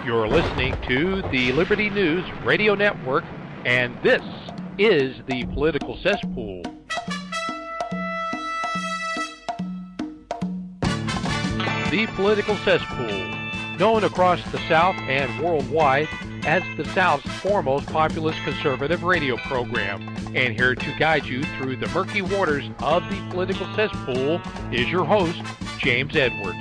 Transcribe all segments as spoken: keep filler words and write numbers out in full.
You're listening to the Liberty News Radio Network, and this is the Political Cesspool. The Political Cesspool, known across the South and worldwide as the South's foremost populist conservative radio program. And here to guide you through the murky waters of the Political Cesspool is your host, James Edwards.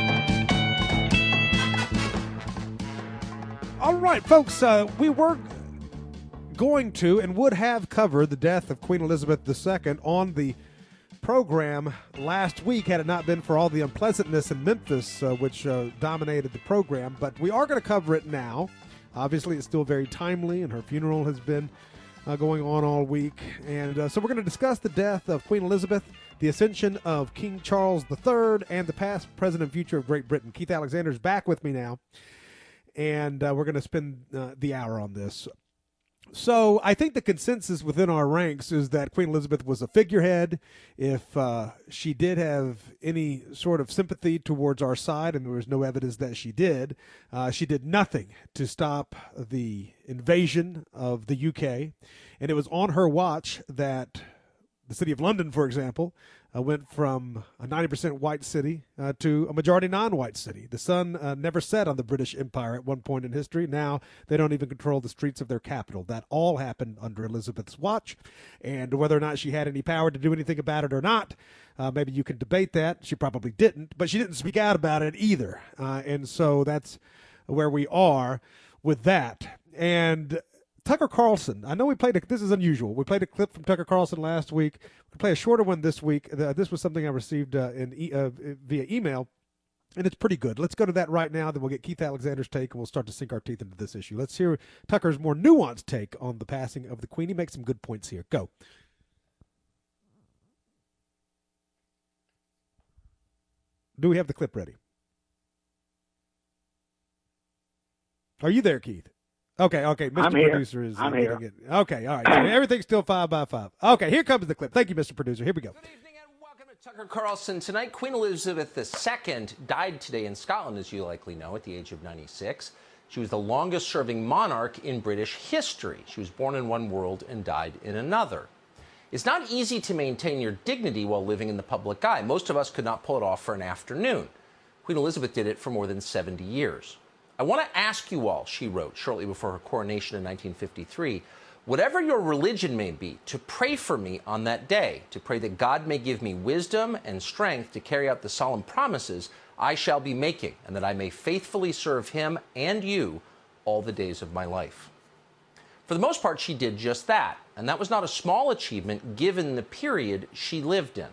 All right, folks, uh, we were going to and would have covered the death of Queen Elizabeth the Second on the program last week had it not been for all the unpleasantness in Memphis, uh, which uh, dominated the program. But we are going to cover it now. Obviously, it's still very timely, and her funeral has been uh, going on all week. And uh, so we're going to discuss the death of Queen Elizabeth, the ascension of King Charles the Third, and the past, present, and future of Great Britain. Keith Alexander is back with me now. And uh, we're going to spend uh, the hour on this. So I think the consensus within our ranks is that Queen Elizabeth was a figurehead. If uh, she did have any sort of sympathy towards our side, and there was no evidence that she did, uh, she did nothing to stop the invasion of the U K. And it was on her watch that the city of London, for example, Uh, went from a ninety percent white city uh, to a majority non-white city. The sun uh, never set on the British Empire at one point in history. Now they don't even control the streets of their capital. That all happened under Elizabeth's watch. And whether or not she had any power to do anything about it or not, uh, maybe you can debate that. She probably didn't, but she didn't speak out about it either. Uh, and so that's where we are with that. And Tucker Carlson, I know we played, a, this is unusual, we played a clip from Tucker Carlson last week. We'll play a shorter one this week. Uh, this was something I received uh, in e- uh, via email, and it's pretty good. Let's go to that right now, then we'll get Keith Alexander's take, and we'll start to sink our teeth into this issue. Let's hear Tucker's more nuanced take on the passing of the Queen. He makes some good points here. Go. Do we have the clip ready? Are you there, Keith? Okay, okay. Mister I'm here. Producer is I'm uh, here. It. Okay, all right. So everything's still five by five. Okay, here comes the clip. Thank you, Mister Producer. Here we go. Good evening and welcome to Tucker Carlson tonight. Queen Elizabeth the Second died today in Scotland, as you likely know, at the age of ninety-six. She was the longest-serving monarch in British history. She was born in one world and died in another. It's not easy to maintain your dignity while living in the public eye. Most of us could not pull it off for an afternoon. Queen Elizabeth did it for more than seventy years. I want to ask you all, she wrote shortly before her coronation in nineteen fifty-three, whatever your religion may be, to pray for me on that day, to pray that God may give me wisdom and strength to carry out the solemn promises I shall be making, and that I may faithfully serve him and you all the days of my life. For the most part, she did just that, and that was not a small achievement given the period she lived in.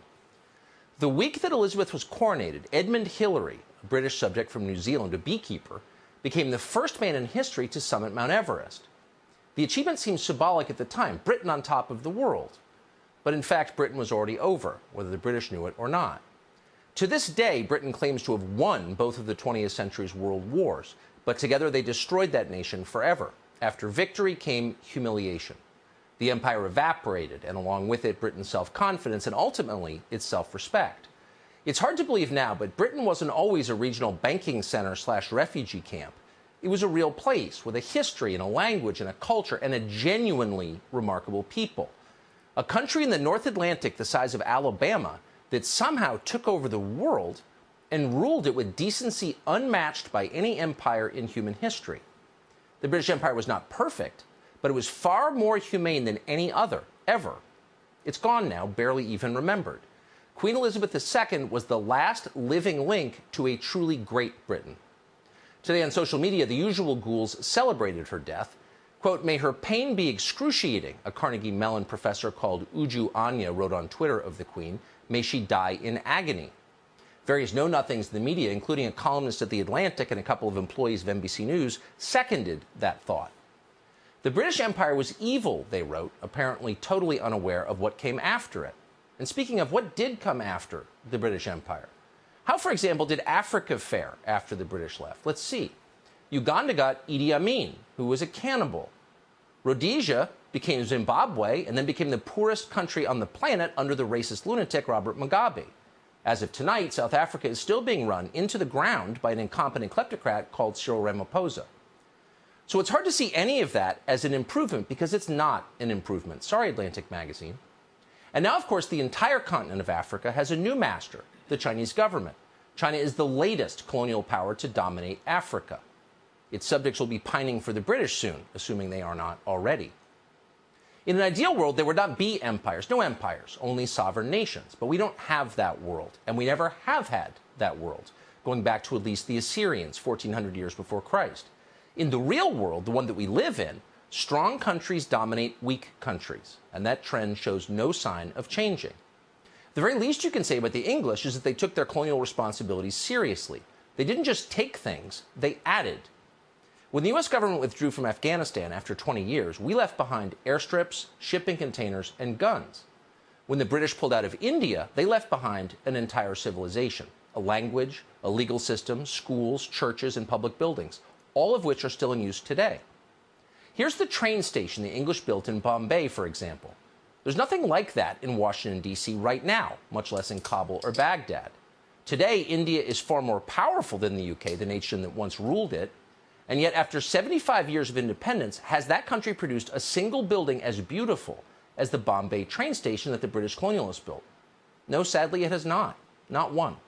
The week that Elizabeth was coronated, Edmund Hillary, a British subject from New Zealand, a beekeeper, became the first man in history to summit Mount Everest. The achievement seemed symbolic at the time, Britain on top of the world. But in fact, Britain was already over, whether the British knew it or not. To this day, Britain claims to have won both of the twentieth century's world wars, but together they destroyed that nation forever. After victory came humiliation. The empire evaporated, and along with it, Britain's self-confidence and ultimately its self-respect. It's hard to believe now, but Britain wasn't always a regional banking center slash refugee camp. It was a real place with a history and a language and a culture and a genuinely remarkable people. A country in the North Atlantic the size of Alabama that somehow took over the world and ruled it with decency unmatched by any empire in human history. The British Empire was not perfect, but it was far more humane than any other, ever. It's gone now, barely even remembered. Queen Elizabeth the Second was the last living link to a truly great Britain. Today on social media, the usual ghouls celebrated her death. Quote, may her pain be excruciating, a Carnegie Mellon professor called Uju Anya wrote on Twitter of the Queen. May she die in agony. Various know-nothings in the media, including a columnist at The Atlantic and a couple of employees of N B C News, seconded that thought. The British Empire was evil, they wrote, apparently totally unaware of what came after it. And speaking of what did come after the British Empire, how, for example, did Africa fare after the British left? Let's see. Uganda got Idi Amin, who was a cannibal. Rhodesia became Zimbabwe and then became the poorest country on the planet under the racist lunatic Robert Mugabe. As of tonight, South Africa is still being run into the ground by an incompetent kleptocrat called Cyril Ramaphosa. So it's hard to see any of that as an improvement because it's not an improvement. Sorry, Atlantic Magazine. And now, of course, the entire continent of Africa has a new master, the Chinese government. China is the latest colonial power to dominate Africa. Its subjects will be pining for the British soon, assuming they are not already. In an ideal world, there would not be empires, no empires, only sovereign nations. But we don't have that world, and we never have had that world, going back to at least the Assyrians, fourteen hundred years before Christ. In the real world, the one that we live in, strong countries dominate weak countries, and that trend shows no sign of changing. The very least you can say about the English is that they took their colonial responsibilities seriously. They didn't just take things, they added. When the U S government withdrew from Afghanistan after twenty years, we left behind airstrips, shipping containers, and guns. When the British pulled out of India, they left behind an entire civilization, a language, a legal system, schools, churches, and public buildings, all of which are still in use today. Here's the train station the English built in Bombay, for example. There's nothing like that in Washington, D C right now, much less in Kabul or Baghdad. Today, India is far more powerful than the U K, the nation that once ruled it. And yet, after seventy-five years of independence, has that country produced a single building as beautiful as the Bombay train station that the British colonialists built? No, sadly, it has not. Not one.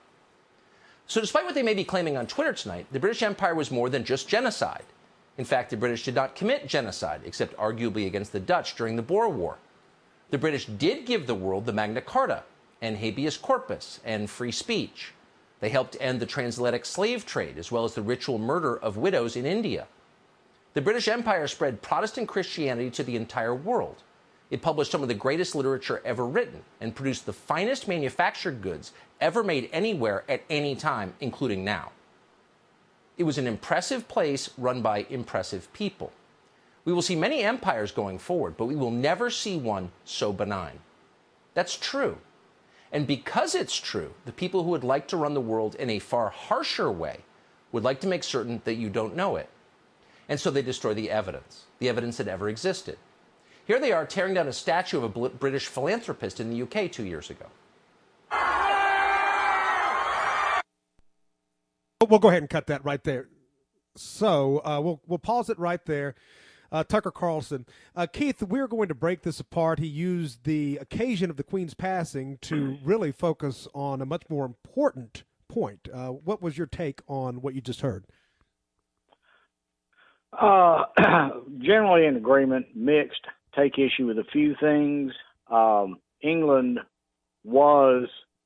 So despite what they may be claiming on Twitter tonight, the British Empire was more than just genocide. In fact, the British did not commit genocide, except arguably against the Dutch during the Boer War. The British did give the world the Magna Carta and habeas corpus and free speech. They helped end the transatlantic slave trade, as well as the ritual murder of widows in India. The British Empire spread Protestant Christianity to the entire world. It published some of the greatest literature ever written and produced the finest manufactured goods ever made anywhere at any time, including now. It was an impressive place run by impressive people. We will see many empires going forward, but we will never see one so benign. That's true. And because it's true, the people who would like to run the world in a far harsher way would like to make certain that you don't know it. And so they destroy the evidence, the evidence that ever existed. Here they are tearing down a statue of a British philanthropist in the U K two years ago. We'll go ahead and cut that right there. So uh, we'll we'll pause it right there. Uh, Tucker Carlson. Uh, Keith, we're going to break this apart. He used the occasion of the Queen's passing to really focus on a much more important point. Uh, what was your take on what you just heard? Uh, generally in agreement, mixed, take issue with a few things. Um, England was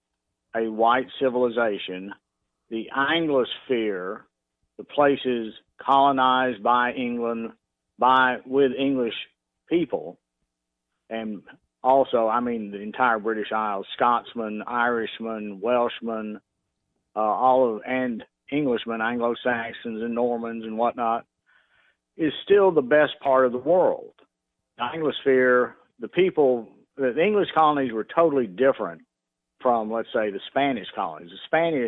a white civilization. The Anglosphere, the places colonized by England, by with English people, and also, I mean, the entire British Isles, Scotsmen, Irishmen, Welshmen, uh, all of, and Englishmen, Anglo-Saxons and Normans and whatnot, is still the best part of the world. The Anglosphere, the people, the English colonies were totally different from, let's say, the Spanish colonies. The Spanish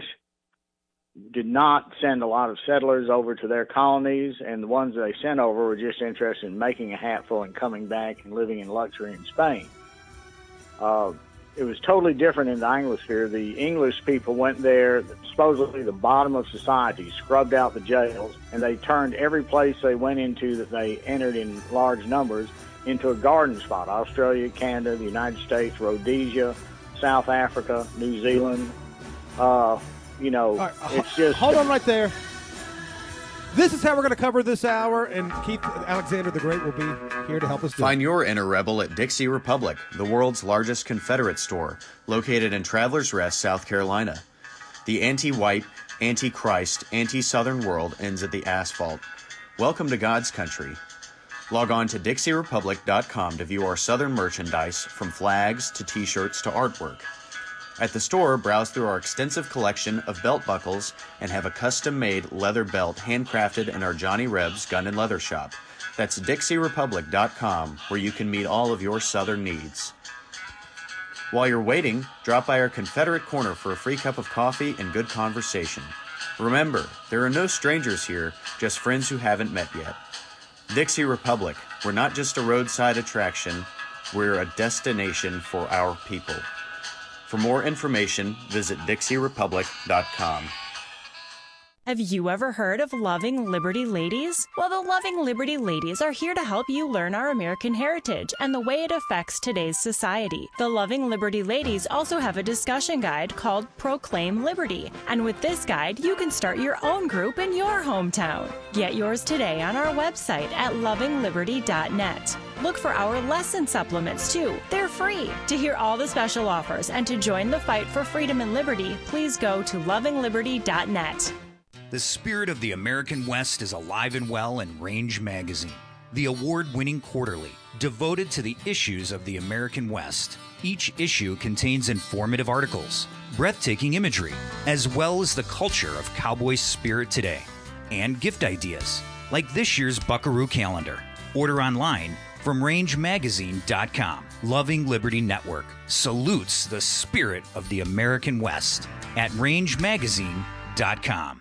did not send a lot of settlers over to their colonies, and the ones that they sent over were just interested in making a hatful and coming back and living in luxury in Spain. Uh, it was totally different in the Anglosphere. The English people went there, supposedly the bottom of society, scrubbed out the jails, and they turned every place they went into that they entered in large numbers into a garden spot. Australia, Canada, the United States, Rhodesia, South Africa, New Zealand. Uh, You know, right, it's just... Hold on right there. This is how we're going to cover this hour, and Keith Alexander the Great will be here to help us do Find it. your inner rebel at Dixie Republic, the world's largest Confederate store, located in Travelers Rest, South Carolina. The anti-white, anti-Christ, anti-Southern world ends at the asphalt. Welcome to God's country. Log on to Dixie Republic dot com to view our Southern merchandise, from flags to T-shirts to artwork. At the store, browse through our extensive collection of belt buckles and have a custom-made leather belt handcrafted in our Johnny Rebs Gun and Leather Shop. That's Dixie Republic dot com, where you can meet all of your Southern needs. While you're waiting, drop by our Confederate Corner for a free cup of coffee and good conversation. Remember, there are no strangers here, just friends who haven't met yet. Dixie Republic, we're not just a roadside attraction, we're a destination for our people. For more information, visit Dixie Republic dot com. Have you ever heard of Loving Liberty Ladies? Well, the Loving Liberty Ladies are here to help you learn our American heritage and the way it affects today's society. The Loving Liberty Ladies also have a discussion guide called Proclaim Liberty. And with this guide, you can start your own group in your hometown. Get yours today on our website at loving liberty dot net. Look for our lesson supplements, too. They're free. To hear all the special offers and to join the fight for freedom and liberty, please go to loving liberty dot net. The spirit of the American West is alive and well in Range Magazine, the award-winning quarterly devoted to the issues of the American West. Each issue contains informative articles, breathtaking imagery, as well as the culture of cowboy spirit today, and gift ideas, like this year's Buckaroo calendar. Order online from range magazine dot com. Loving Liberty Network salutes the spirit of the American West at range magazine dot com.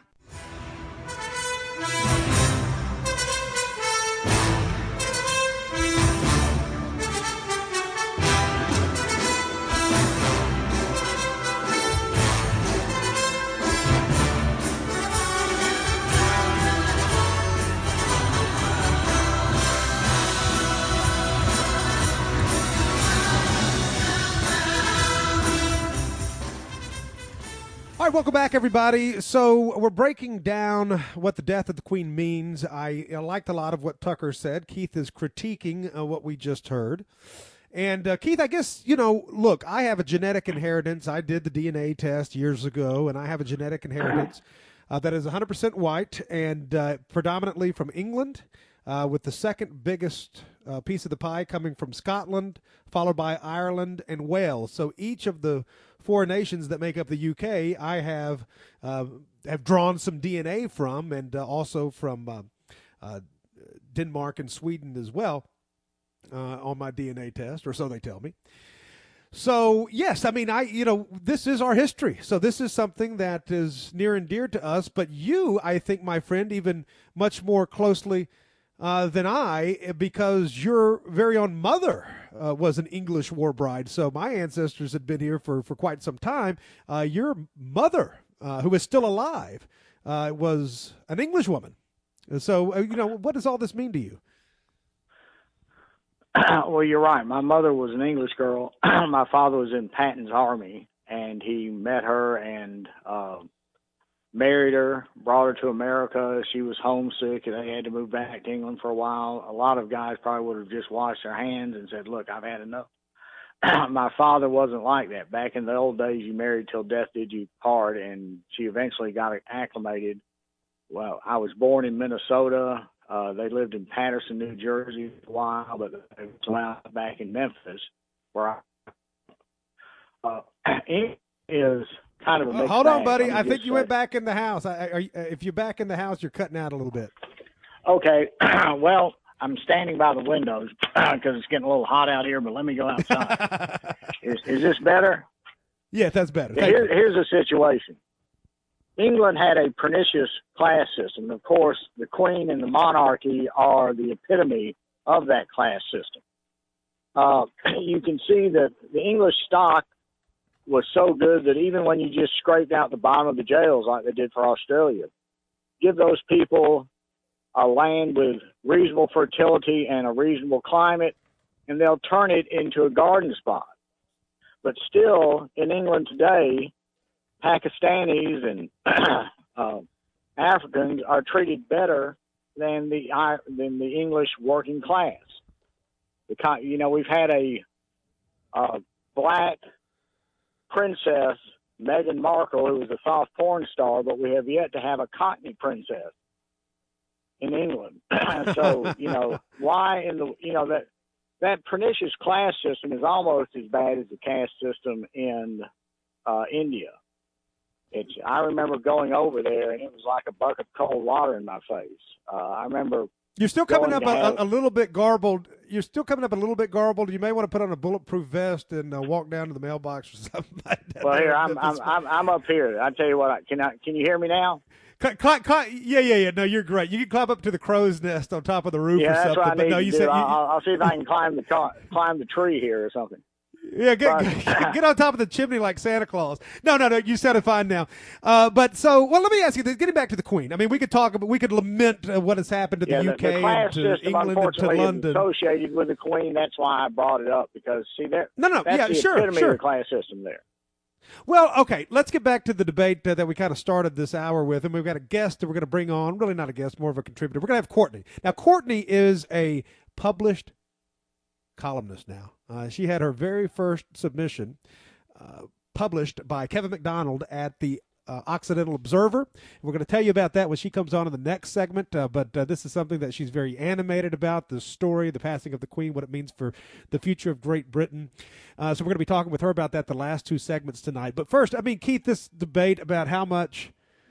All right, welcome back, everybody. So we're breaking down what the death of the Queen means. I, I liked a lot of what Tucker said. Keith is critiquing uh, what we just heard. And, uh, Keith, I guess, you know, look, I have a genetic inheritance. I did the D N A test years ago, and I have a genetic inheritance uh, that is one hundred percent white and uh, predominantly from England, uh, with the second biggest uh, piece of the pie coming from Scotland, followed by Ireland and Wales. So each of the four nations that make up the U K, I have uh, have drawn some D N A from, and uh, also from uh, uh, Denmark and Sweden as well uh, on my D N A test, or so they tell me. So yes, I mean, I you know this is our history. So this is something that is near and dear to us. But you, I think, my friend, even much more closely uh, than I, because your very own mother Uh, was an English war bride. So my ancestors had been here for, for quite some time. Uh, your mother, uh, who is still alive, uh, was an English woman. So, uh, you know, what does all this mean to you? Well, you're right. My mother was an English girl. My father was in Patton's army, and he met her and uh, married her, brought her to America. She was homesick, and they had to move back to England for a while. A lot of guys probably would have just washed their hands and said, look, I've had enough. My father wasn't like that. Back in the old days, you married till death did you part, and she eventually got acclimated. Well, I was born in Minnesota. Uh, they lived in Patterson, New Jersey for a while, but they were back in Memphis, where I uh, it is kind of a uh, hold on, buddy. I think you went back in the house. I, are you, if you're back in the house, you're cutting out a little bit. Okay. Well, I'm standing by the windows because it's getting a little hot out here, but let me go outside. is, is this better? Yes, that's better. Yeah, here, here's the situation. England had a pernicious class system. Of course, the Queen and the monarchy are the epitome of that class system. Uh, you can see that the English stock was so good that even when you just scraped out the bottom of the jails like they did for Australia, give those people a land with reasonable fertility and a reasonable climate, and they'll turn it into a garden spot. But still, in England today, Pakistanis and uh, Africans are treated better than the than the English working class. The, you know, we've had a uh, black princess, Meghan Markle, who was a soft porn star, but we have yet to have a Cockney princess in England. So, you know, why in the, you know, that that pernicious class system is almost as bad as the caste system in uh, India. It's, I remember going over there, and it was like a bucket of cold water in my face. Uh, I remember. You're still coming up a, a little bit garbled. You're still coming up a little bit garbled. You may want to put on a bulletproof vest and uh, walk down to the mailbox or something like that. Well, here I'm. I'm, I'm. I'm up here. I tell you what. I, can I? Can you hear me now? Cl- cl- cl- yeah, yeah, yeah. No, you're great. You can climb up to the crow's nest on top of the roof yeah, or something. That's what I but need no, to you do. said you, I'll, I'll see if I can climb the climb the tree here or something. Yeah, get, But- get on top of the chimney like Santa Claus. No, no, no. You sounded fine now. Uh, but so, well, let me ask you this. Getting back to the Queen. I mean, we could talk about, we could lament uh, what has happened to yeah, the the, U K the class and to system, England and to unfortunately, London. is associated with the Queen. That's why I brought it up, because, see, that, No, no, that's yeah, the sure, epitome sure. of the class system there. Well, okay, let's get back to the debate uh, that we kind of started this hour with, and we've got a guest that we're going to bring on. Really not a guest, more of a contributor. We're going to have Courtney. Now, Courtney is a published columnist now. Uh, she had her very first submission uh, published by Kevin McDonald at the uh, Occidental Observer. We're going to tell you about that when she comes on in the next segment, uh, but uh, this is something that she's very animated about, the story, the passing of the Queen, what it means for the future of Great Britain. Uh, so we're going to be talking with her about that the last two segments tonight. But first, I mean, Keith, this debate about how much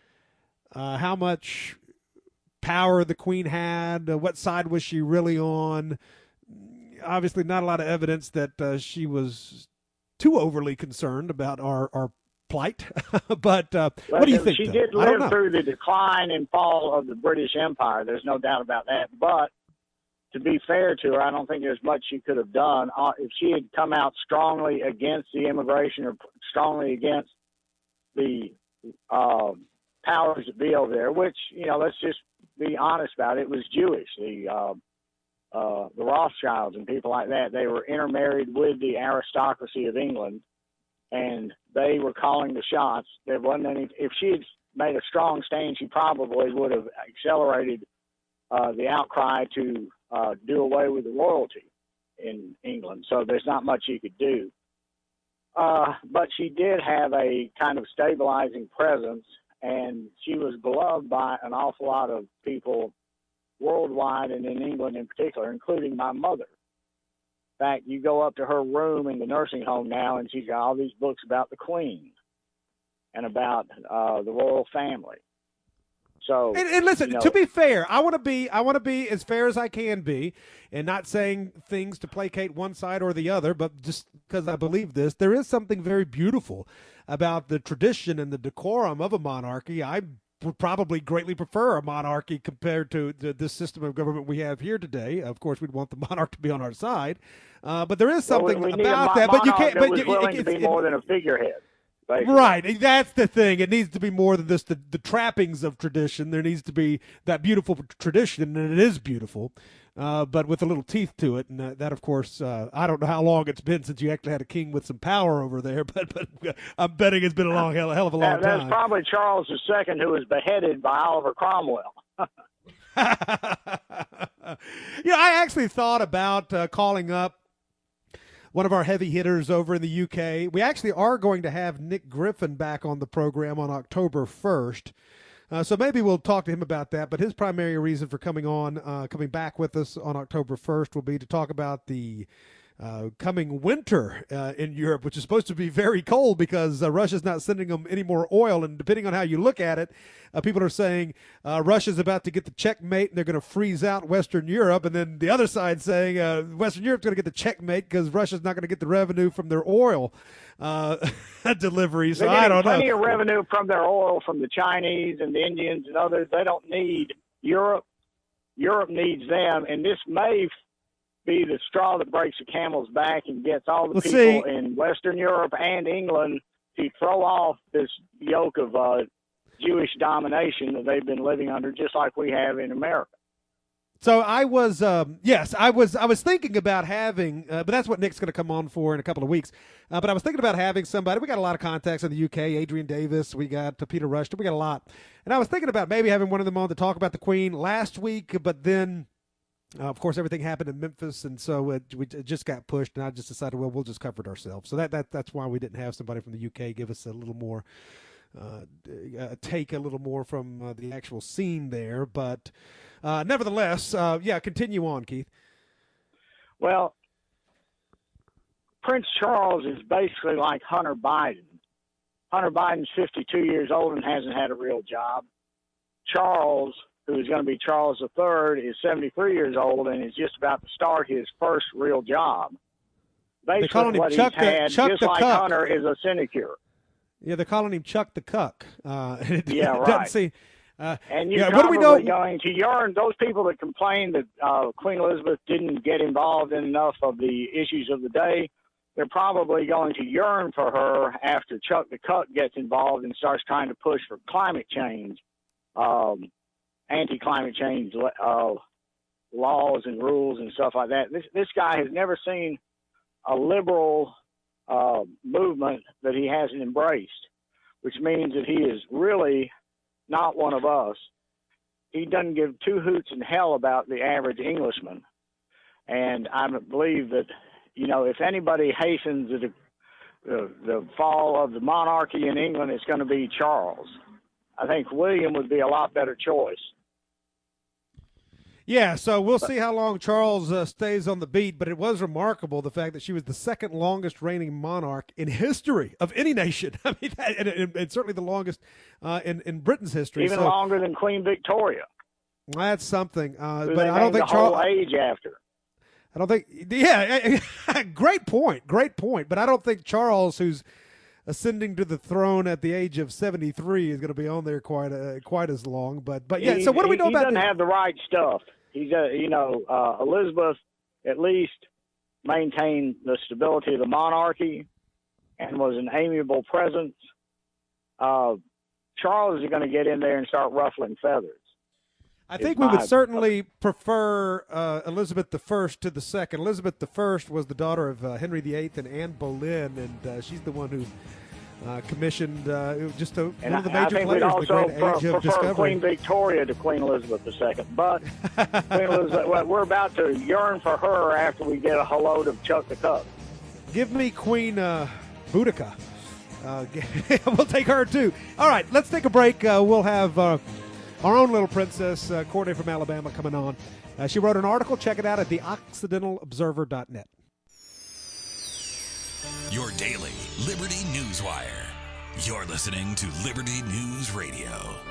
uh, how much power the Queen had, uh, what side was she really on, obviously not a lot of evidence that uh, she was too overly concerned about our, our plight. But uh, Well, what do you think? She though? did I don't live know. through the decline and fall of the British Empire. There's no doubt about that. But to be fair to her, I don't think there's much she could have done. Uh, if she had come out strongly against the immigration or strongly against the uh, powers that be over there, which, you know, let's just be honest about it, it was Jewish. The uh, uh, the Rothschilds and people like that, they were intermarried with the aristocracy of England, and they were calling the shots. There wasn't any. If she had made a strong stand, she probably would have accelerated uh, the outcry to uh, do away with the royalty in England. So there's not much you could do. Uh, but she did have a kind of stabilizing presence, and she was beloved by an awful lot of people worldwide and in England in particular, including my mother. In fact, you go up to her room in the nursing home now, and she's got all these books about the Queen and about uh, the royal family. So, And, and listen, you know, to be fair, I want to be I want to be as fair as I can be, and not saying things to placate one side or the other, but just because I believe this, there is something very beautiful about the tradition and the decorum of a monarchy. I would probably greatly prefer a monarchy compared to the, this system of government we have here today. Of course, we'd want the monarch to be on our side, uh, but there is well, something we, we about need a that. But you can't. monarch that But was you, willing it, to be it, more than a figurehead. Basically. Right, that's the thing. It needs to be more than just the, the trappings of tradition. There needs to be that beautiful tradition, and it is beautiful, uh, but with a little teeth to it. And uh, that, of course, uh, I don't know how long it's been since you actually had a king with some power over there, but, but I'm betting it's been a long, hell, hell of a long that, that's time. probably Charles the Second, who was beheaded by Oliver Cromwell. Yeah, I actually thought about uh, calling up one of our heavy hitters over in the U K. We actually are going to have Nick Griffin back on the program on October first. Uh, so maybe we'll talk to him about that. But his primary reason for coming on, uh, coming back with us on October first will be to talk about the uh, coming winter uh, in Europe, which is supposed to be very cold because uh, Russia's not sending them any more oil. And depending on how you look at it, uh, people are saying uh, Russia's about to get the checkmate and they're going to freeze out Western Europe. And then the other side saying uh, Western Europe's going to get the checkmate because Russia's not going to get the revenue from their oil uh, delivery. So They're I getting don't know. plenty of revenue from their oil from the Chinese and the Indians and others. They don't need Europe. Europe needs them. And this may be the straw that breaks the camel's back and gets all the Well, people see- in Western Europe and England to throw off this yoke of uh, Jewish domination that they've been living under, just like we have in America. So I was, um, yes, I was, I was thinking about having, uh, but that's what Nick's going to come on for in a couple of weeks. Uh, but I was thinking about having somebody. We got a lot of contacts in the U K. Adrian Davis, we got uh, Peter Rushton, we got a lot. And I was thinking about maybe having one of them on to talk about the Queen last week, but then, uh, of course, everything happened in Memphis, and so it, we, it just got pushed. And I just decided, well, we'll just cover it ourselves. So that that that's why we didn't have somebody from the U K give us a little more. Uh, uh, take a little more from uh, the actual scene there, but uh, nevertheless, uh, yeah, continue on, Keith. Well, Prince Charles is basically like Hunter Biden. Hunter Biden's fifty-two years old and hasn't had a real job. Charles, who is going to be Charles the Third, is seventy-three years old and is just about to start his first real job. Basically, calling him what Chuck he's the- had, Chuck just the like Cuck. Hunter, is a sinecure. Yeah, they're calling him Chuck the Cuck. Uh, it Yeah, doesn't right. seem, uh, And you're yeah, what do we probably know? going to yearn, those people that complain that uh, Queen Elizabeth didn't get involved in enough of the issues of the day, they're probably going to yearn for her after Chuck the Cuck gets involved and starts trying to push for climate change, um, anti-climate change uh, laws and rules and stuff like that. This this guy has never seen a liberal uh, movement that he hasn't embraced, which means that he is really not one of us. He doesn't give two hoots in hell about the average Englishman. And I believe that, you know, if anybody hastens the, the, the fall of the monarchy in England, it's going to be Charles. I think William would be a lot better choice. Yeah, so we'll see how long Charles uh, stays on the beat, but it was remarkable, the fact that she was the second longest reigning monarch in history of any nation. I mean, that, and, and, and certainly the longest uh, in, in Britain's history. Even so, longer than Queen Victoria. That's something. Uh, Who but they I don't named think the Charles. whole age after. I don't think. Yeah, great point. Great point. But I don't think Charles, who's ascending to the throne at the age of seventy-three, is going to be on there quite uh, quite as long. But but yeah. He, so what do we know he, about? He doesn't the, have the right stuff. He's a, you know, uh, Elizabeth at least maintained the stability of the monarchy and was an amiable presence. Uh, Charles is going to get in there and start ruffling feathers. I think we would certainly prefer uh, Elizabeth the First to the second. Elizabeth the First was the daughter of uh, Henry the Eighth and Anne Boleyn, and uh, she's the one who uh, commissioned uh, just a, one of the major I think players we'd in also the Great pre- Age of prefer Discovery. Queen Victoria to Queen Elizabeth the Second, but Queen Elizabeth, well, we're about to yearn for her after we get a whole load of Chuck the Cuck. Give me Queen uh, Boudica. Uh, we'll take her too. All right, let's take a break. Uh, we'll have uh, our own little princess, uh, Courtney from Alabama, coming on. Uh, she wrote an article. Check it out at the occidental observer dot net. Your daily Liberty Newswire. You're listening to Liberty News Radio.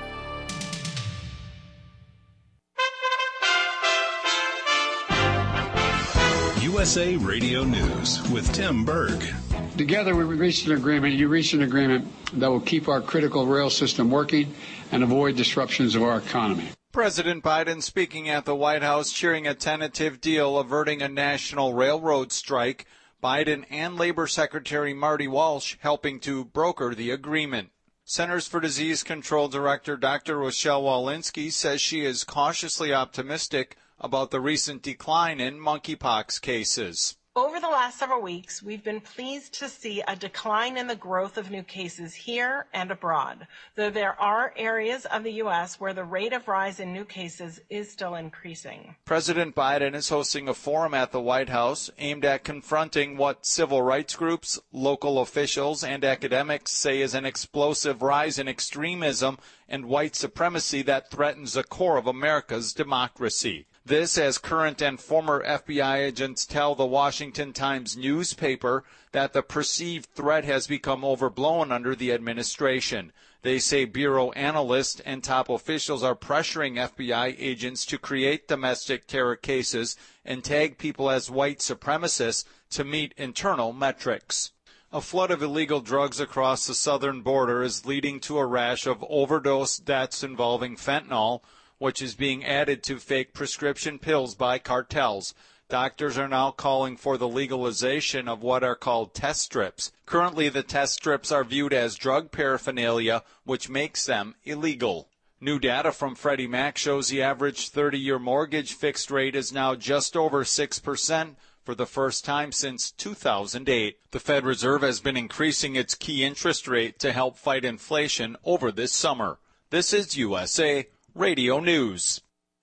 U S A Radio News with Tim Berg. Together we reached an agreement. You reached an agreement that will keep our critical rail system working and avoid disruptions of our economy. President Biden speaking at the White House, cheering a tentative deal averting a national railroad strike. Biden and Labor Secretary Marty Walsh helping to broker the agreement. Centers for Disease Control Director Doctor Rochelle Walensky says she is cautiously optimistic about the recent decline in monkeypox cases. Over the last several weeks, we've been pleased to see a decline in the growth of new cases here and abroad, though there are areas of the U S where the rate of rise in new cases is still increasing. President Biden is hosting a forum at the White House aimed at confronting what civil rights groups, local officials, and academics say is an explosive rise in extremism and white supremacy that threatens the core of America's democracy. This as current and former F B I agents tell the Washington Times newspaper that the perceived threat has become overblown under the administration. They say bureau analysts and top officials are pressuring F B I agents to create domestic terror cases and tag people as white supremacists to meet internal metrics. A flood of illegal drugs across the southern border is leading to a rash of overdose deaths involving fentanyl, which is being added to fake prescription pills by cartels. Doctors are now calling for the legalization of what are called test strips. Currently, the test strips are viewed as drug paraphernalia, which makes them illegal. New data from Freddie Mac shows the average thirty-year mortgage fixed rate is now just over six percent for the first time since two thousand eight. The Fed Reserve has been increasing its key interest rate to help fight inflation over this summer. This is U S A Radio News.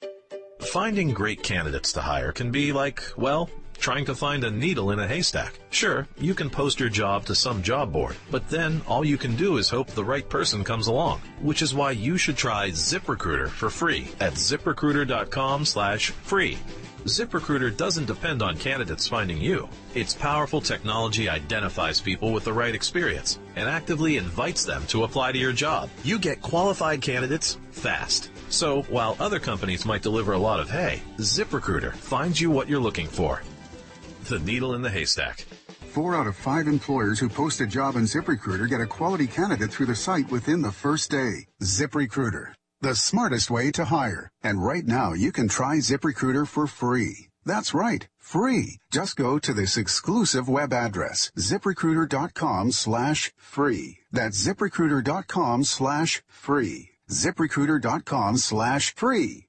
Finding great candidates to hire can be like, well, trying to find a needle in a haystack. Sure, you can post your job to some job board, but then all you can do is hope the right person comes along, which is why you should try ZipRecruiter for free at ZipRecruiter.com slash free. ZipRecruiter doesn't depend on candidates finding you. Its powerful technology identifies people with the right experience and actively invites them to apply to your job. You get qualified candidates fast. So while other companies might deliver a lot of hay, ZipRecruiter finds you what you're looking for. The needle in the haystack. Four out of five employers who post a job in ZipRecruiter get a quality candidate through the site within the first day. ZipRecruiter, the smartest way to hire. And right now, you can try ZipRecruiter for free. That's right, free. Just go to this exclusive web address, ZipRecruiter.com slash free. That's ZipRecruiter.com slash free. ZipRecruiter.com slash free.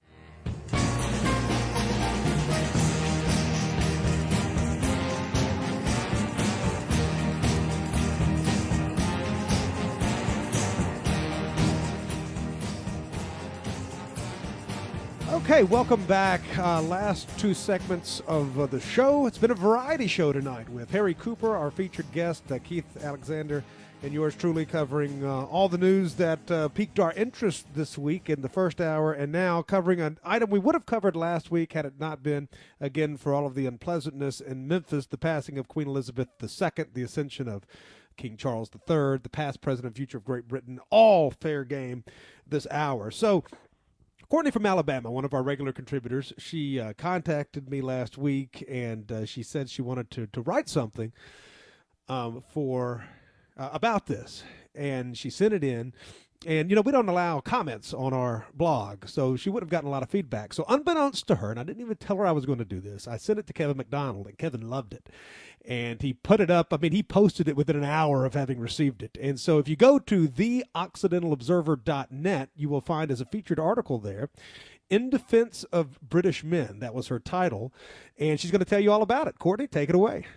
Okay, welcome back. Uh, last two segments of uh, the show. It's been a variety show tonight with Harry Cooper, our featured guest, uh, Keith Alexander, and yours truly covering uh, all the news that uh, piqued our interest this week in the first hour, and now covering an item we would have covered last week had it not been, again, for all of the unpleasantness in Memphis, the passing of Queen Elizabeth the Second, the ascension of King Charles the Third, the past president, future of Great Britain, all fair game this hour. So, Courtney from Alabama, one of our regular contributors, she uh, contacted me last week, and uh, she said she wanted to, to write something um, for uh, about this, and she sent it in. And, you know, we don't allow comments on our blog, so she would have gotten a lot of feedback. So unbeknownst to her, and I didn't even tell her I was going to do this, I sent it to Kevin McDonald, and Kevin loved it. And he put it up. I mean, he posted it within an hour of having received it. And so if you go to the occidental observer dot net, you will find as a featured article there, In Defense of British Men. That was her title. And she's going to tell you all about it. Courtney, take it away.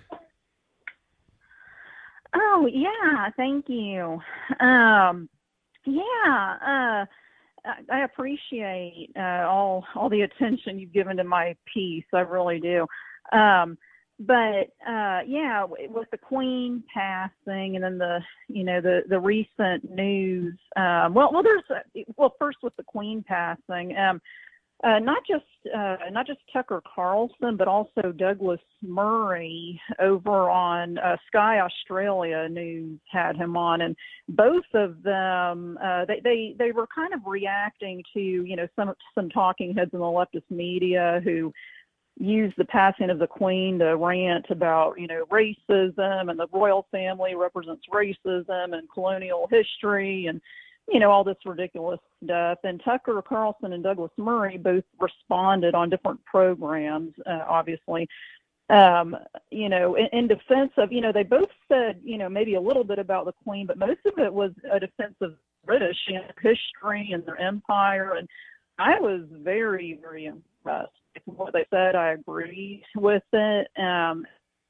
Oh, yeah. Thank you. Um, yeah. Uh, I appreciate uh, all all the attention you've given to my piece. I really do. Um, But, uh, yeah, with the Queen passing and then the, you know, the, the recent news, um, well, well, there's, well, first with the Queen passing, um, uh, not just, uh, not just Tucker Carlson, but also Douglas Murray over on uh, Sky Australia News had him on, and both of them, uh, they, they, they were kind of reacting to, you know, some, some talking heads in the leftist media who used the passing of the Queen to rant about, you know, racism, and the royal family represents racism and colonial history and, you know, all this ridiculous stuff. And Tucker Carlson and Douglas Murray both responded on different programs, uh, obviously, um, you know, in, in defense of, you know, they both said, you know, maybe a little bit about the Queen, but most of it was a defense of British, you know, history and their empire. And I was very, very impressed with what they said. I agreed with it. Um,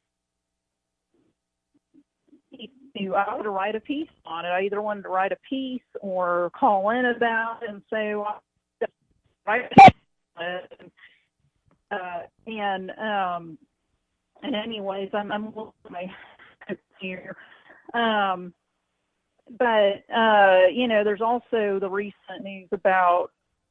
I wanted to write a piece on it. I either wanted to write a piece or call in about it and say, well, write it. Uh, and um, and anyways, I'm I'm looking at my here. Um, but uh, you know, there's also the recent news about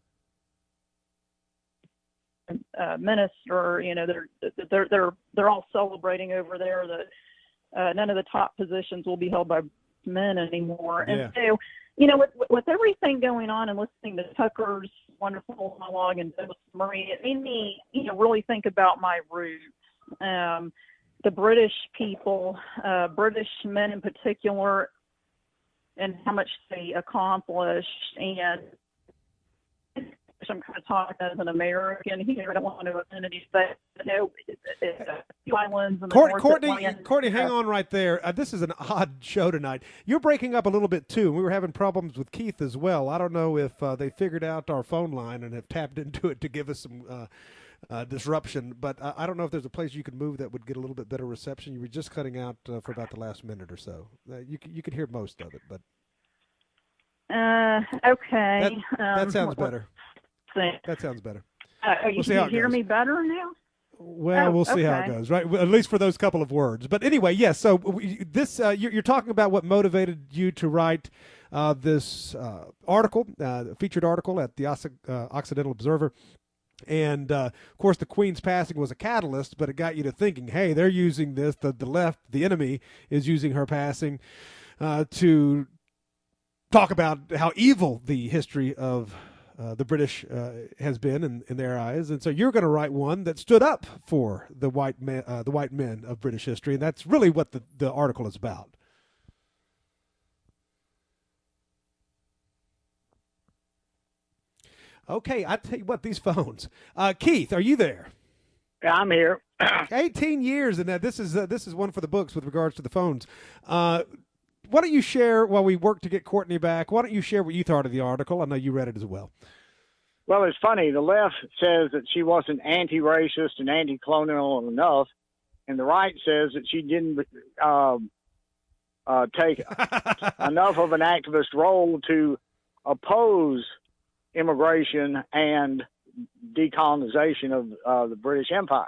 Uh, minister, you know, they're they're they're they're all celebrating over there that uh, none of the top positions will be held by men anymore. Yeah. And so, you know, with with everything going on and listening to Tucker's wonderful monologue and Douglas Murray, it made me, you know, really think about my roots. Um, the British people, uh, British men in particular, and how much they accomplished. And I'm kind of talking as an American here. I don't want to offend any, but you know, a few islands. In the Courtney, North Courtney, Atlantic. Courtney, hang on right there. Uh, this is an odd show tonight. You're breaking up a little bit too. We were having problems with Keith as well. I don't know if uh, they figured out our phone line and have tapped into it to give us some uh, uh, disruption. But uh, I don't know if there's a place you could move that would get a little bit better reception. You were just cutting out uh, for about the last minute or so. Uh, you you could hear most of it, but uh, okay. That, that um, sounds what, better. What, that sounds better. Uh, we'll you see how it hear goes. me better now? Well, oh, we'll see okay. how it goes, right? At least for those couple of words. But anyway, yes. So we, this, uh, you're, you're talking about what motivated you to write uh, this uh, article, uh, featured article at the uh, Occidental Observer. And, uh, of course, the Queen's passing was a catalyst, but it got you to thinking, hey, they're using this, the, the left, the enemy, is using her passing uh, to talk about how evil the history of uh, the British uh, has been in, in their eyes. And so you're going to write one that stood up for the white men, uh, the white men of British history, and that's really what the, the article is about. Okay, I tell you what, these phones. Uh, Keith, are you there? Yeah, I'm here. eighteen years, and that this is uh, this is one for the books with regards to the phones. Uh, why don't you share while we work to get Courtney back? Why don't you share what you thought of the article? I know you read it as well. Well, it's funny. The left says that she wasn't anti-racist and anti-colonial enough, and the right says that she didn't um, uh, take enough of an activist role to oppose immigration and decolonization of uh, the British Empire.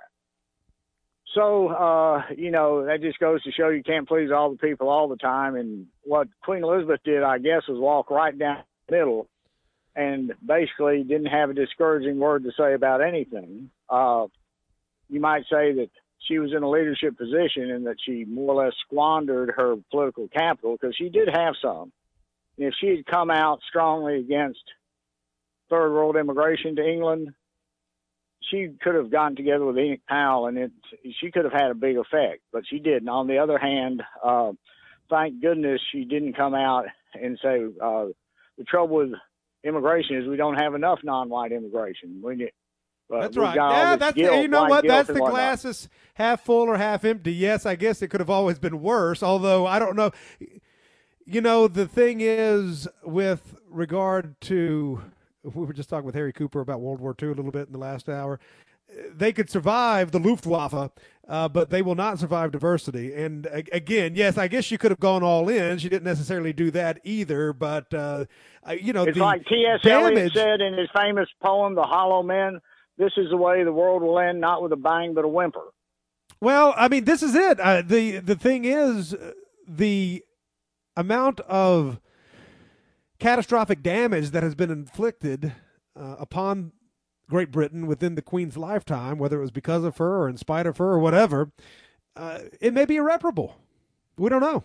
So, uh, you know, that just goes to show you can't please all the people all the time. And what Queen Elizabeth did, I guess, was walk right down the middle and basically didn't have a discouraging word to say about anything. Uh, you might say that she was in a leadership position and that she more or less squandered her political capital, because she did have some. And if she had come out strongly against third world immigration to England, she could have gotten together with Enoch Powell, and it, she could have had a big effect, but she didn't. On the other hand, uh, thank goodness she didn't come out and say, uh, the trouble with immigration is we don't have enough non-white immigration. We, uh, that's right. Yeah, that's guilt, the, you know what? That's the whatnot. glass is half full or half empty. Yes, I guess it could have always been worse, although I don't know. You know, the thing is, with regard to, we were just talking with Harry Cooper about World War Two a little bit in the last hour. They could survive the Luftwaffe, uh, but they will not survive diversity. And uh, again, yes, I guess she could have gone all in. She didn't necessarily do that either, but uh, you know, it's the like T S. damage... Eliot said in his famous poem, "The Hollow Men." This is the way the world will end, not with a bang, but a whimper. Well, I mean, this is it. Uh, the the thing is, the amount of catastrophic damage that has been inflicted uh, upon Great Britain within the Queen's lifetime, whether it was because of her or in spite of her or whatever, uh, it may be irreparable. We don't know.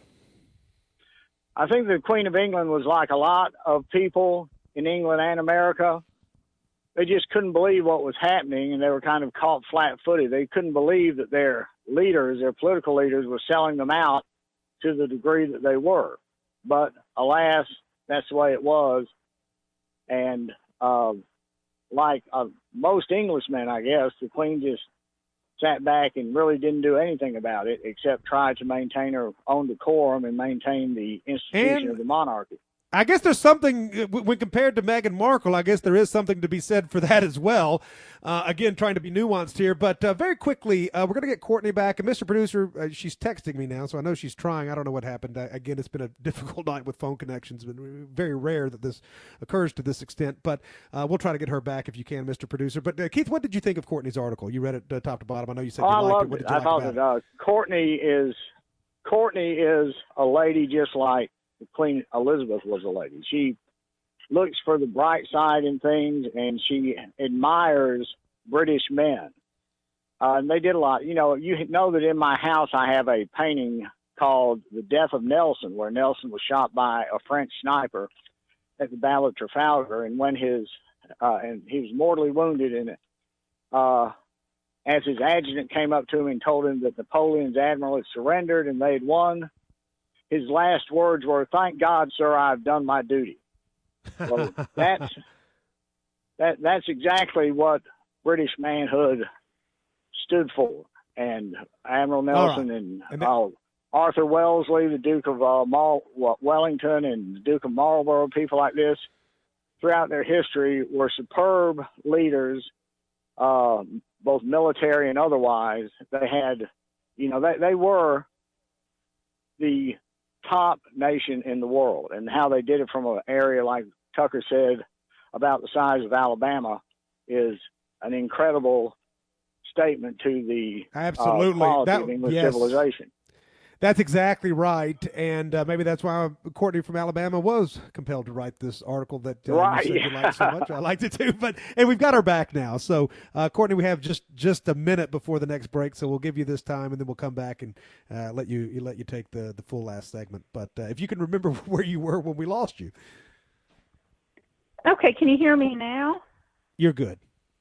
I think the Queen of England was like a lot of people in England and America. They just couldn't believe what was happening, and they were kind of caught flat-footed. They couldn't believe that their leaders, their political leaders, were selling them out to the degree that they were. But alas, that's the way it was. And uh, like uh, most Englishmen, I guess, the Queen just sat back and really didn't do anything about it except try to maintain her own decorum and maintain the institution and of the monarchy. I guess there's something, when compared to Meghan Markle, I guess there is something to be said for that as well. Uh, again, trying to be nuanced here. But uh, very quickly, uh, we're going to get Courtney back. And Mister Producer, uh, she's texting me now, so I know she's trying. I don't know what happened. Uh, again, it's been a difficult night with phone connections. It's been very rare that this occurs to this extent. But uh, we'll try to get her back if you can, Mister Producer. But uh, Keith, what did you think of Courtney's article? You read it uh, top to bottom. I know you said oh, you I liked loved it. What it. did you I like thought about that uh, Courtney is Courtney is a lady just like Queen Elizabeth was a lady. She looks for the bright side in things, and she admires British men. Uh, and they did a lot. You know, you know that in my house I have a painting called The Death of Nelson, where Nelson was shot by a French sniper at the Battle of Trafalgar. And when his, uh, and he was mortally wounded in it, uh, as his adjutant came up to him and told him that Napoleon's admiral had surrendered and they had won, his last words were, "Thank God, sir, I've done my duty." So that's that. That's exactly what British manhood stood for. And Admiral Nelson right. and, and uh, Arthur Wellesley, the Duke of uh, Mal- Wellington, and the Duke of Marlborough, people like this, throughout their history, were superb leaders, uh, both military and otherwise. They had, you know, they they were the top nation in the world, and how they did it from an area like Tucker said about the size of Alabama is an incredible statement to the Absolutely. uh, quality That, of English yes. civilization. That's exactly right, and uh, maybe that's why Courtney from Alabama was compelled to write this article that uh, right. you said you liked so much. I liked it too, but and we've got her back now. So, uh, Courtney, we have just, just a minute before the next break, so we'll give you this time, and then we'll come back and uh, let you, you let you take the, the full last segment. But uh, if you can remember where you were when we lost you, okay. Can you hear me now? You're good.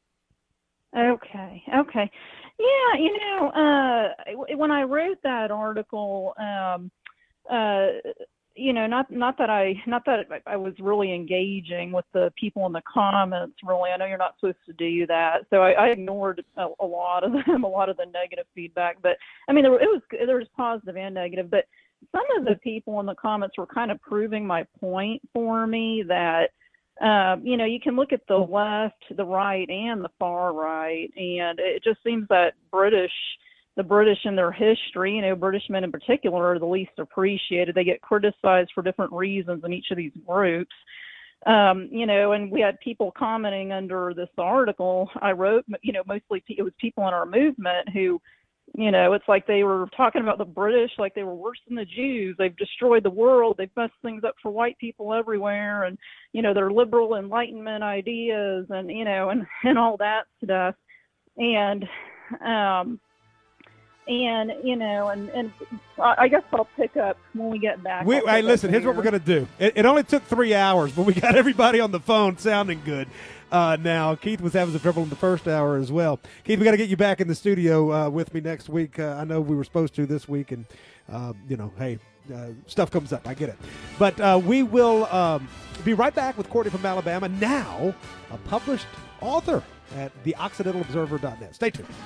Okay. Okay. Yeah, you know, uh, when I wrote that article, um, uh, you know, not not that I not that I was really engaging with the people in the comments. Really, I know you're not supposed to do that, so I, I ignored a, a lot of them, a lot of the negative feedback. But I mean, there, it was there was positive and negative. But some of the people in the comments were kind of proving my point for me that, um, you know, you can look at the left, the right, and the far right, and it just seems that British. The British in their history, you know, British men in particular, are the least appreciated. They get criticized for different reasons in each of these groups. Um, you know, and we had people commenting under this article I wrote, you know, mostly it was people in our movement who, you know, it's like they were talking about the British like they were worse than the Jews. They've destroyed the world. They've messed things up for white people everywhere. And, you know, their liberal Enlightenment ideas and, you know, and, and all that stuff. And, um, And, you know, and, and I guess I'll pick up when we get back. We, hey, listen, here's what we're going to do. It, it only took three hours, but we got everybody on the phone sounding good uh, now. Keith was having some trouble in the first hour as well. Keith, we got to get you back in the studio uh, with me next week. Uh, I know we were supposed to this week, and, uh, you know, hey, uh, stuff comes up. I get it. But uh, we will um, be right back with Courtney from Alabama, now a published author at the occidental observer dot net. Stay tuned.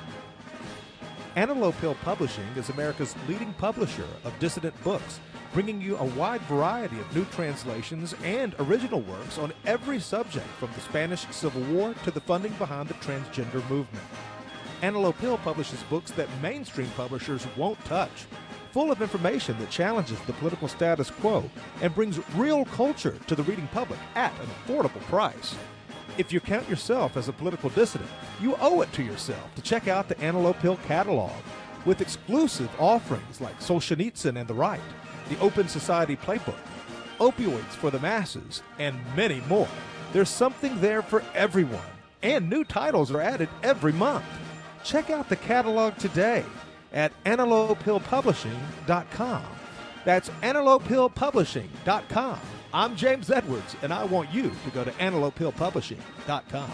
Antelope Hill Publishing is America's leading publisher of dissident books, bringing you a wide variety of new translations and original works on every subject from the Spanish Civil War to the funding behind the transgender movement. Antelope Hill publishes books that mainstream publishers won't touch, full of information that challenges the political status quo and brings real culture to the reading public at an affordable price. If you count yourself as a political dissident, you owe it to yourself to check out the Antelope Hill catalog with exclusive offerings like Solzhenitsyn and the Right, the Open Society Playbook, Opioids for the Masses, and many more. There's something there for everyone, and new titles are added every month. Check out the catalog today at antelope hill publishing dot com. That's antelope hill publishing dot com. I'm James Edwards, and I want you to go to antelope hill publishing dot com.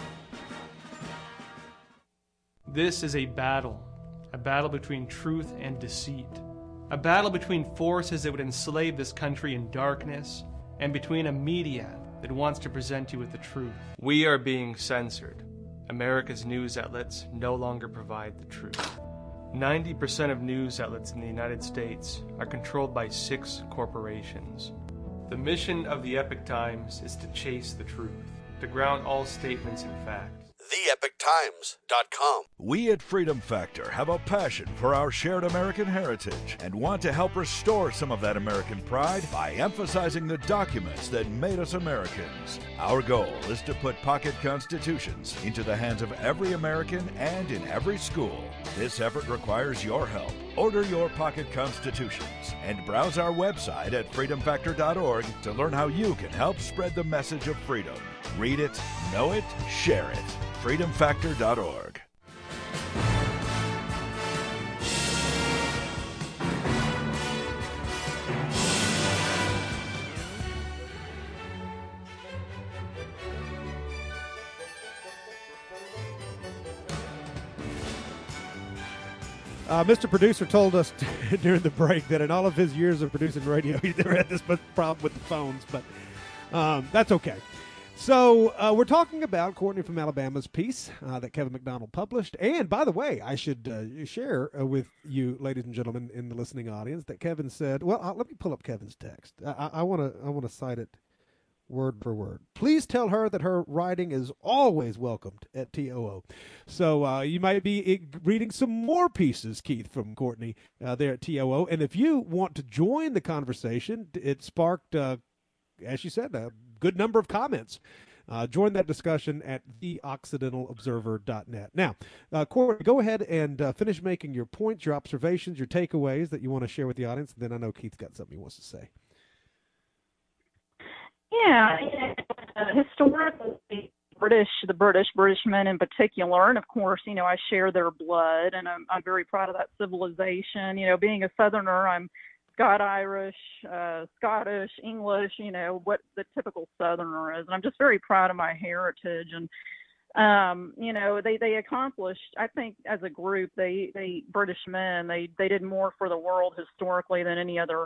This is a battle, a battle between truth and deceit, a battle between forces that would enslave this country in darkness, and between a media that wants to present you with the truth. We are being censored. America's news outlets no longer provide the truth. ninety percent of news outlets in the United States are controlled by six corporations. The mission of the Epoch Times is to chase the truth, to ground all statements in fact. the epoch times dot com. We at Freedom Factor have a passion for our shared American heritage and want to help restore some of that American pride by emphasizing the documents that made us Americans. Our goal is to put pocket constitutions into the hands of every American and in every school. This effort requires your help. Order your pocket constitutions and browse our website at freedom factor dot org to learn how you can help spread the message of freedom. Read it, know it, share it. freedom factor dot org. Uh, Mister Producer told us during the break that in all of his years of producing radio, he's never had this much problem with the phones, but um, that's okay. So uh, we're talking about Courtney from Alabama's piece uh, that Kevin McDonald published. And by the way, I should uh, share uh, with you, ladies and gentlemen, in the listening audience, that Kevin said, well, uh, let me pull up Kevin's text. I want to I want to cite it word for word. Please tell her that her writing is always welcomed at T O O. So uh, you might be reading some more pieces, Keith, from Courtney uh, there at T O O. And if you want to join the conversation, it sparked, uh, as she said, a good number of comments. Uh, join that discussion at the occidental observer dot net. Now, uh, Courtney, go ahead and uh, finish making your points, your observations, your takeaways that you want to share with the audience. And then I know Keith's got something he wants to say. Yeah, uh, historically, British, the British, British men in particular, and of course, you know, I share their blood, and I'm, I'm very proud of that civilization. You know, being a Southerner, I'm Scot-Irish, uh, Scottish, English, you know, what the typical Southerner is, and I'm just very proud of my heritage. And um, you know, they they accomplished, I think, as a group, they they British men, they they did more for the world historically than any other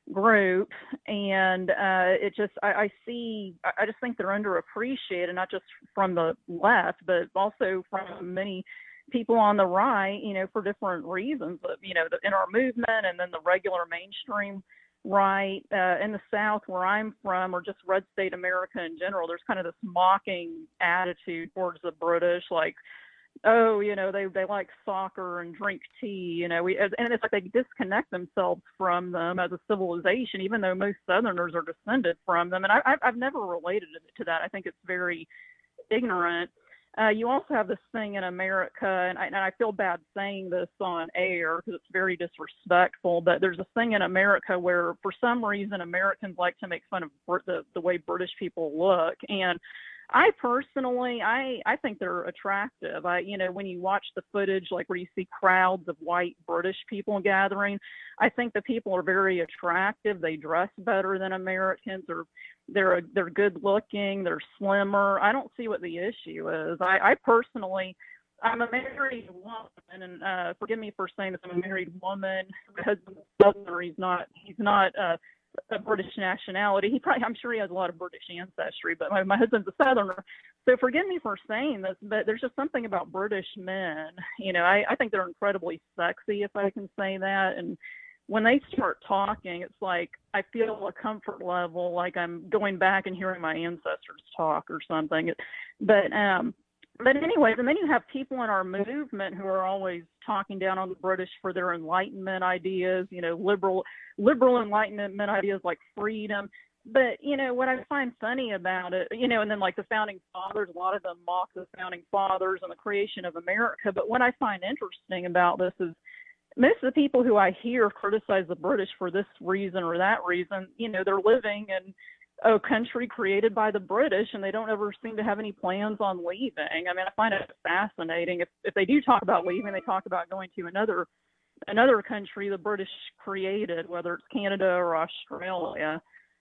group, and uh, it just I, I see I just think they're underappreciated, not just from the left, but also from many people on the right, you know, for different reasons, you know, in our movement and then the regular mainstream right. Uh, in the South, where I'm from, or just red state America in general, there's kind of this mocking attitude towards the British, like, oh, you know, they they like soccer and drink tea, you know, we, and it's like they disconnect themselves from them as a civilization, even though most Southerners are descended from them. And I, I've never related to that. I think it's very ignorant. Uh, you also have this thing in America, and I, and I feel bad saying this on air because it's very disrespectful, but there's a thing in America where for some reason Americans like to make fun of the, the way British people look. And I personally, I, I think they're attractive. I, you know, when you watch the footage, like where you see crowds of white British people gathering, I think the people are very attractive. They dress better than Americans, or they're, they're good looking, they're slimmer. I don't see what the issue is. I, I personally, I'm a married woman, and uh, forgive me for saying this, I'm a married woman. My husband's Southerner. He's not, he's not, uh, a British nationality. He probably, I'm sure he has a lot of British ancestry, but my, my husband's a Southerner. So forgive me for saying this, but there's just something about British men. You know, I, I think they're incredibly sexy, if I can say that. And when they start talking, it's like I feel a comfort level, like I'm going back and hearing my ancestors talk or something. But, um, But anyways, and then you have people in our movement who are always talking down on the British for their Enlightenment ideas, you know, liberal, liberal Enlightenment ideas like freedom. But, you know, what I find funny about it, you know, and then like the founding fathers, a lot of them mock the founding fathers and the creation of America. But what I find interesting about this is most of the people who I hear criticize the British for this reason or that reason, you know, they're living in a country created by the British, and they don't ever seem to have any plans on leaving. I mean, I find it fascinating. If if they do talk about leaving, they talk about going to another another country the British created, whether it's Canada or Australia.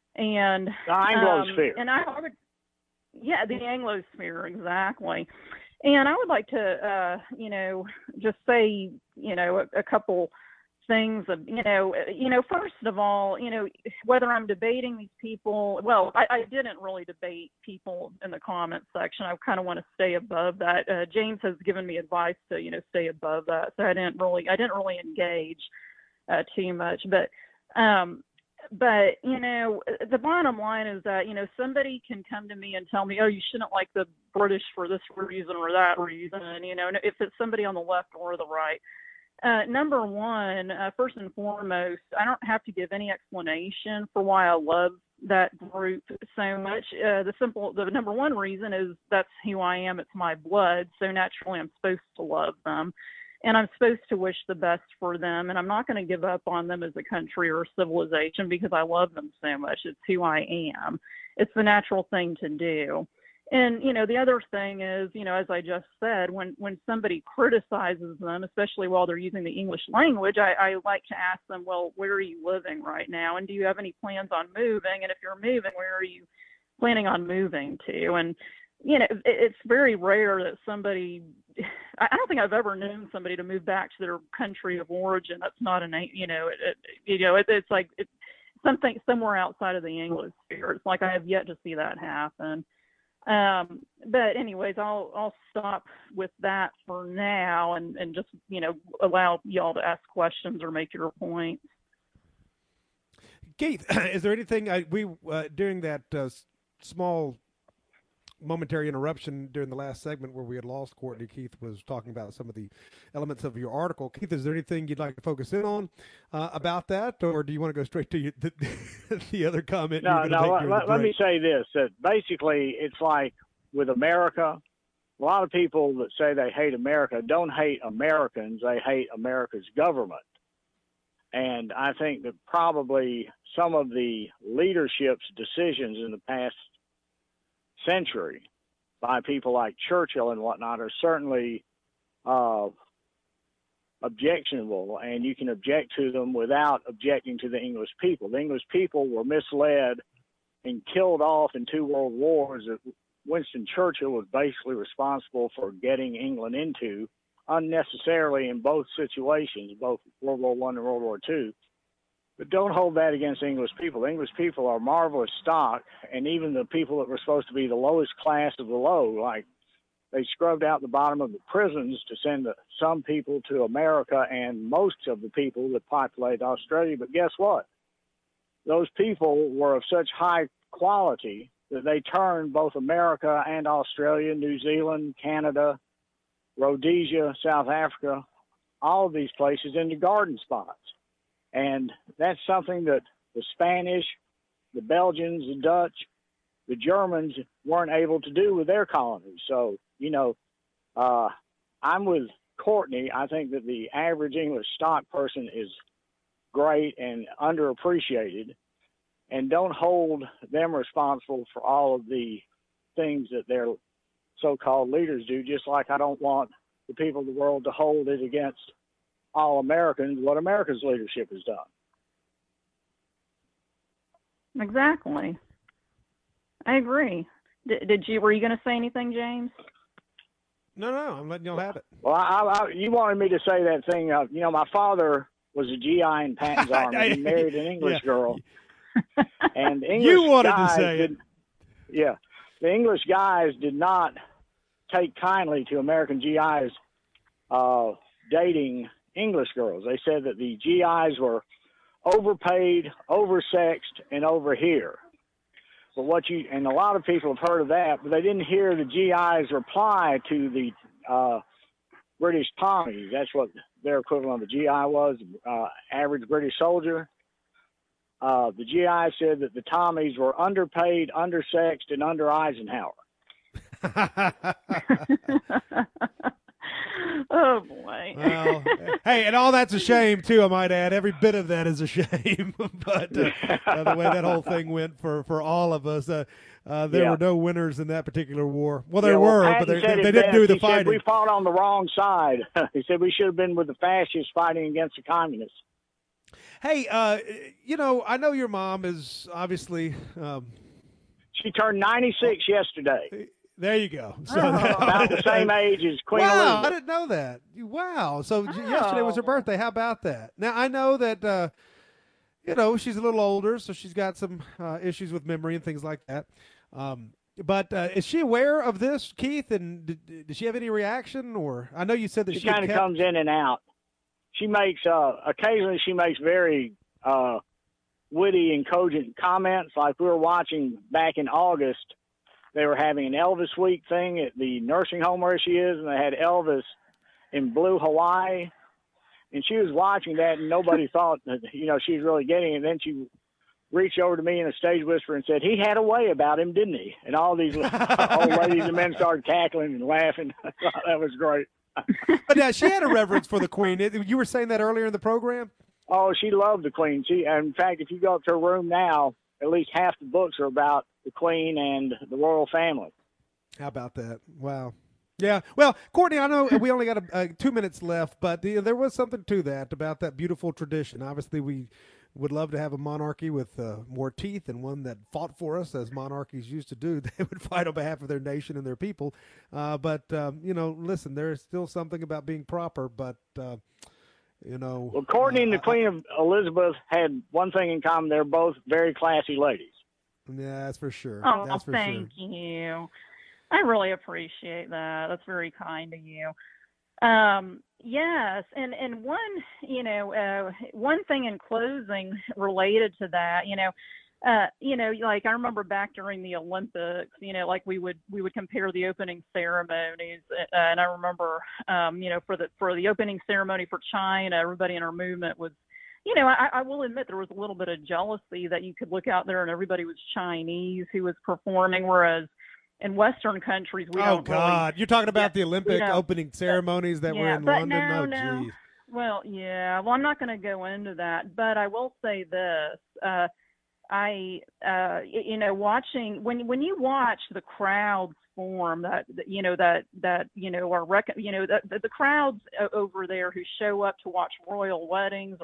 And the Anglosphere. Um, and I would, yeah, the Anglosphere, exactly. And I would like to, uh, you know, just say, you know, a, a couple things of, you know, you know, first of all, you know, whether I'm debating these people, well, I, I didn't really debate people in the comment section. I kind of want to stay above that. Uh, James has given me advice to, you know, stay above that. So I didn't really, I didn't really engage uh, too much, but, um, but, you know, the bottom line is that, you know, somebody can come to me and tell me, oh, you shouldn't like the British for this reason or that reason. You know, if it's somebody on the left or the right. Uh, number one, uh, first and foremost, I don't have to give any explanation for why I love that group so much. Uh, the simple, the number one reason is that's who I am. It's my blood. So naturally, I'm supposed to love them, and I'm supposed to wish the best for them. And I'm not going to give up on them as a country or a civilization because I love them so much. It's who I am. It's the natural thing to do. And, you know, the other thing is, you know, as I just said, when, when somebody criticizes them, especially while they're using the English language, I, I like to ask them, well, where are you living right now? And do you have any plans on moving? And if you're moving, where are you planning on moving to? And, you know, it, it's very rare that somebody, I don't think I've ever known somebody to move back to their country of origin. That's not an, you know, it, it, you know, it, it's like it's something somewhere outside of the English sphere. It's like I have yet to see that happen. Um, but anyways, I'll, I'll stop with that for now and, and just, you know, allow y'all to ask questions or make your point. Keith, is there anything I, we, uh, during that, uh, small momentary interruption during the last segment where we had lost Courtney, Keith was talking about some of the elements of your article. Keith, is there anything you'd like to focus in on uh, about that, or do you want to go straight to you, the, the other comment? No, no. Let, let me say this: that basically, it's like with America. A lot of people that say they hate America don't hate Americans; they hate America's government. And I think that probably some of the leadership's decisions in the past century by people like Churchill and whatnot are certainly uh, objectionable, and you can object to them without objecting to the English people. The English people were misled and killed off in two world wars that Winston Churchill was basically responsible for getting England into unnecessarily in both situations, both World War One and World War Two. But don't hold that against English people. English people are marvelous stock, and even the people that were supposed to be the lowest class of the low, like they scrubbed out the bottom of the prisons to send the, some people to America and most of the people that populate Australia. But guess what? Those people were of such high quality that they turned both America and Australia, New Zealand, Canada, Rhodesia, South Africa, all of these places into garden spots. And that's something that the Spanish, the Belgians, the Dutch, the Germans weren't able to do with their colonies. So, you know, uh, I'm with Courtney. I think that the average English stock person is great and underappreciated, and don't hold them responsible for all of the things that their so-called leaders do, just like I don't want the people of the world to hold it against all Americans what America's leadership has done. Exactly. I agree. D- did you, were you going to say anything, James? No, no, I'm letting y'all have it. Well, I, I, you wanted me to say that thing of, you know, my father was a G I in Patton's Army. He married an English yeah. girl. And English you wanted guys to say did, it. Yeah. The English guys did not take kindly to American G Is uh, dating English girls. They said that the G Is were overpaid, oversexed, and over here. But what you, and a lot of people have heard of that, but they didn't hear the G Is reply to the uh, British Tommies. That's what their equivalent of a G I was, uh, average British soldier. Uh, the G I said that the Tommies were underpaid, undersexed, and under Eisenhower. Oh, boy. Well, hey, and all that's a shame, too, I might add. Every bit of that is a shame. But uh, uh, the way that whole thing went for, for all of us, uh, uh, there Yeah. were no winners in that particular war. Well, there Yeah, well, were, Patton but they, said they, it they didn't best. do the He fighting. said we fought on the wrong side. He said we should have been with the fascists fighting against the communists. Hey, uh, you know, I know your mom is obviously um, She turned ninety-six yesterday. There you go. So Oh, about the same age as Queen wow, Elizabeth. I didn't know that. Wow. So j Oh. yesterday was her birthday. How about that? Now, I know that, uh, you know, she's a little older, so she's got some uh, issues with memory and things like that. Um, but uh, is she aware of this, Keith? And did, did she have any reaction? Or I know you said that She she had kind of kept- comes in and out. She makes, uh, occasionally she makes very uh, witty and cogent comments. Like we were watching back in August, they were having an Elvis Week thing at the nursing home where she is, and they had Elvis in Blue Hawaii. And she was watching that, and nobody thought that, you know, she was really getting it. And then she reached over to me in a stage whisper and said, he had a way about him, didn't he? And all these old ladies and men started cackling and laughing. I thought that was great. But yeah, she had a reverence for the Queen. You were saying that earlier in the program? Oh, she loved the Queen. She, in fact, if you go up to her room now, at least half the books are about the Queen and the royal family. How about that? Wow. Yeah. Well, Courtney, I know we only got a, uh, two minutes left, but the, there was something to that about that beautiful tradition. Obviously, we would love to have a monarchy with uh, more teeth and one that fought for us, as monarchies used to do. They would fight on behalf of their nation and their people. Uh, but, um, you know, listen, there is still something about being proper, but, uh, you know. Well, Courtney uh, and the Queen of Elizabeth had one thing in common. They're both very classy ladies. Yeah, that's for sure. Oh, that's for thank sure. you. I really appreciate that. That's very kind of you. Um, yes, and and one, you know, uh, one thing in closing related to that, you know, uh, you know, like I remember back during the Olympics, you know, like we would we would compare the opening ceremonies, uh, and I remember, um, you know, for the for the opening ceremony for China, everybody in our movement was. You know, I, I will admit there was a little bit of jealousy that you could look out there and everybody was Chinese who was performing, whereas in Western countries we oh, don't God. really. You're talking about yeah, the Olympic you know, opening ceremonies that yeah, were in but London? no, oh, no. geez. Well, yeah. Well, I'm not going to go into that, but I will say this. Uh, I, uh, y- you know, watching when when you watch the crowds form that that, you know that that you know are rec- you know the, the the crowds o- over there who show up to watch royal weddings or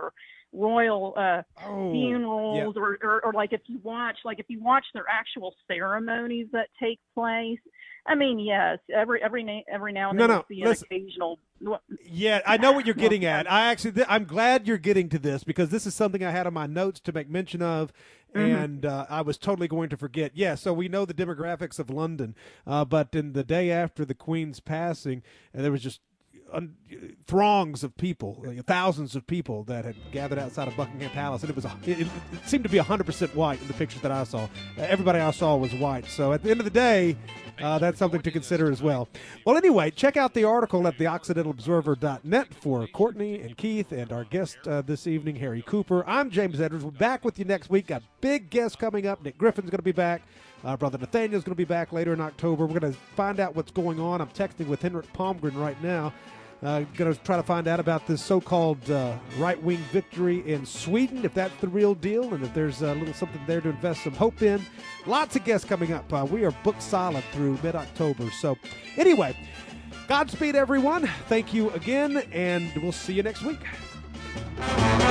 royal uh, oh, funerals, yeah. or, or or like if you watch like if you watch their actual ceremonies that take place. I mean, yes, every every na- every now and No, then no, you'll see an listen. occasional. Yeah, I know what you're getting at. I actually, th- I'm glad you're getting to this because this is something I had on my notes to make mention of, Mhm. and uh, I was totally going to forget. Yeah, so we know the demographics of London, uh, but in the day after the Queen's passing, and there was just un- throngs of people, like thousands of people that had gathered outside of Buckingham Palace, and it was a, it, it seemed to be one hundred percent white in the pictures that I saw. Uh, everybody I saw was white. So at the end of the day, uh, that's something to consider as well. Well, anyway, check out the article at the occidental observer dot net for Courtney and Keith and our guest uh, this evening, Harry Cooper. I'm James Edwards. We're back with you next week. Got big guests coming up. Nick Griffin's going to be back. Uh, Brother Nathaniel's going to be back later in October. We're going to find out what's going on. I'm texting with Henrik Palmgren right now. Uh, going to try to find out about this so-called uh, right-wing victory in Sweden, if that's the real deal, and if there's a little something there to invest some hope in. Lots of guests coming up. Uh, we are booked solid through mid-October. So anyway, Godspeed, everyone. Thank you again, and we'll see you next week.